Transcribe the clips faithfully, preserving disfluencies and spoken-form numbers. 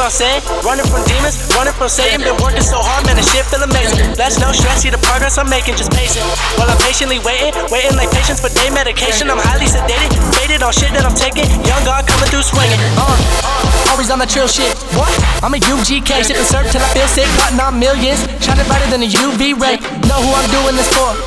what I'm saying? Running from demons, running from Satan. Been working so hard, man, the shit feel amazing. Less no stress, see the progress I'm making, just pacing. While I'm patiently waiting, waiting like patience for day medication. I'm highly sedated, faded on shit that I'm taking. Young God coming through swinging. Uh, always on the trill shit. What? I'm a U G K, sipping syrup till I feel sick, cutting out millions. Shining brighter than a U V ray. Know who I'm doing this for?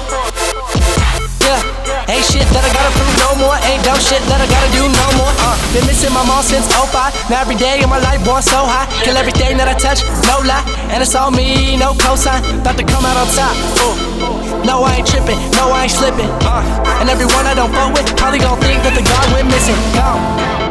Yeah, ain't shit that I gotta prove no more. Ain't dumb shit that I gotta do no more. Uh, been missing my mom since oh five. Now every day in my life born so high. Kill everything that I touch, no lie. And it's all me, no cosign. About to come out on top. Ooh. No, I ain't tripping, no, I ain't slipping. Uh, and everyone I don't fuck with probably gon' think that the God went missing. Gone.